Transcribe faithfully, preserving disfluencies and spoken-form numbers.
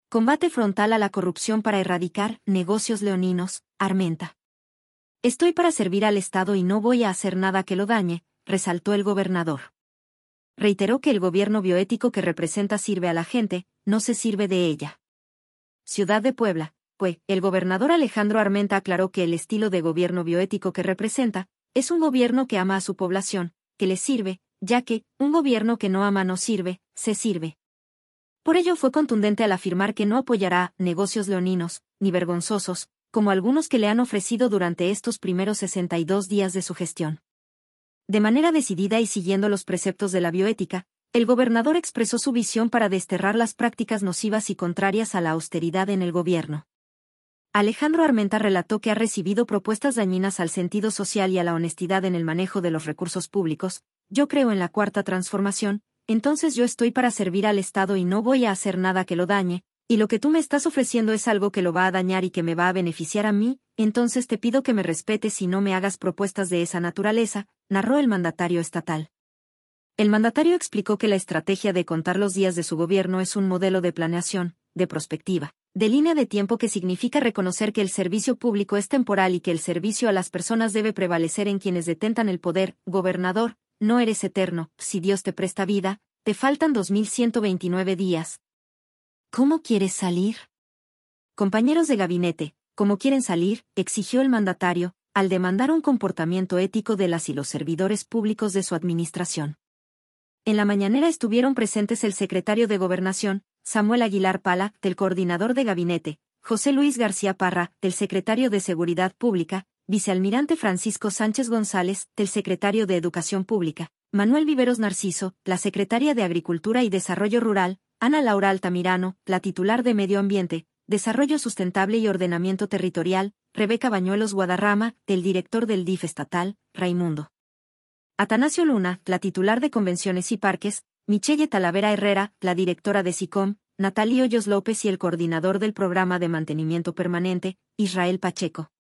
Combate frontal a la corrupción para erradicar negocios leoninos, Armenta. Estoy para servir al Estado y no voy a hacer nada que lo dañe, resaltó el gobernador. Reiteró que el gobierno bioético que representa sirve a la gente, no se sirve de ella. Ciudad de Puebla, pues, el gobernador Alejandro Armenta aclaró que el estilo de gobierno bioético que representa, es un gobierno que ama a su población, que le sirve, ya que, un gobierno que no ama no sirve, se sirve. Por ello fue contundente al afirmar que no apoyará negocios leoninos, ni vergonzosos, como algunos que le han ofrecido durante estos primeros sesenta y dos días de su gestión. De manera decidida y siguiendo los preceptos de la bioética, el gobernador expresó su visión para desterrar las prácticas nocivas y contrarias a la austeridad en el gobierno. Alejandro Armenta relató que ha recibido propuestas dañinas al sentido social y a la honestidad en el manejo de los recursos públicos. Yo creo en la cuarta transformación, entonces yo estoy para servir al Estado y no voy a hacer nada que lo dañe, y lo que tú me estás ofreciendo es algo que lo va a dañar y que me va a beneficiar a mí, entonces te pido que me respetes y no me hagas propuestas de esa naturaleza, narró el mandatario estatal. El mandatario explicó que la estrategia de contar los días de su gobierno es un modelo de planeación, de prospectiva, de línea de tiempo que significa reconocer que el servicio público es temporal y que el servicio a las personas debe prevalecer en quienes detentan el poder. Gobernador, no eres eterno, si Dios te presta vida, te faltan dos mil ciento veintinueve días. ¿Cómo quieres salir? Compañeros de gabinete, ¿cómo quieren salir?, exigió el mandatario, al demandar un comportamiento ético de las y los servidores públicos de su administración. En la mañanera estuvieron presentes el secretario de Gobernación, Samuel Aguilar Pala, del coordinador de gabinete, José Luis García Parra, del secretario de Seguridad Pública, vicealmirante Francisco Sánchez González, del secretario de Educación Pública, Manuel Viveros Narciso, la secretaria de Agricultura y Desarrollo Rural, Ana Laura Altamirano, la titular de Medio Ambiente, Desarrollo Sustentable y Ordenamiento Territorial, Rebeca Bañuelos Guadarrama, el director del D I F estatal, Raimundo Atanasio Luna, la titular de Convenciones y Parques, Michelle Talavera Herrera, la directora de SICOM, Natalia Hoyos López y el coordinador del Programa de Mantenimiento Permanente, Israel Pacheco.